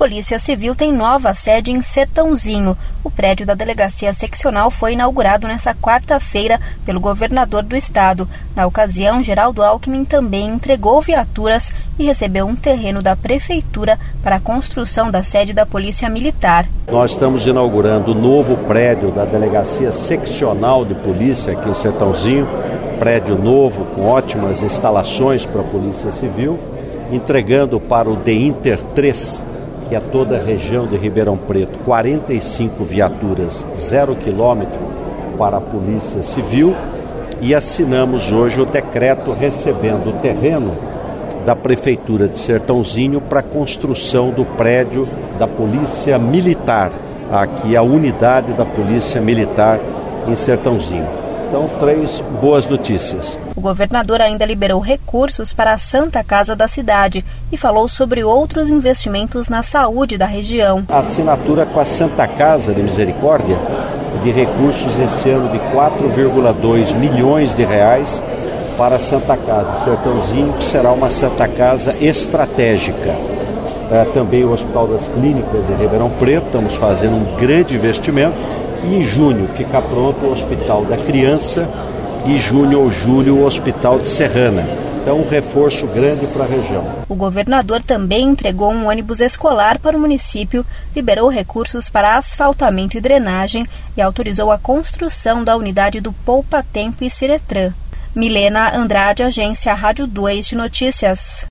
Polícia Civil tem nova sede em Sertãozinho. O prédio da Delegacia Seccional foi inaugurado nesta quarta-feira pelo governador do estado. Na ocasião, Geraldo Alckmin também entregou viaturas e recebeu um terreno da Prefeitura para a construção da sede da Polícia Militar. Nós estamos inaugurando o novo prédio da Delegacia Seccional de Polícia aqui em Sertãozinho, prédio novo com ótimas instalações para a Polícia Civil, entregando para o DEINTER 3, que é toda a região de Ribeirão Preto, 45 viaturas, 0 quilômetro para a Polícia Civil, e assinamos hoje o decreto recebendo o terreno da Prefeitura de Sertãozinho para a construção do prédio da Polícia Militar, aqui a unidade da Polícia Militar em Sertãozinho. Então, 3 boas notícias. O governador ainda liberou recursos para a Santa Casa da cidade e falou sobre outros investimentos na saúde da região. A assinatura com a Santa Casa de Misericórdia de recursos esse ano de 4,2 milhões de reais para a Santa Casa Sertãozinho, que será uma Santa Casa estratégica. Também o Hospital das Clínicas de Ribeirão Preto, estamos fazendo um grande investimento. E em junho fica pronto o Hospital da Criança e junho ou julho o Hospital de Serrana. Então, um reforço grande para a região. O governador também entregou um ônibus escolar para o município, liberou recursos para asfaltamento e drenagem e autorizou a construção da unidade do Poupa Tempo e Ciretran. Milena Andrade, Agência Rádio 2 de Notícias.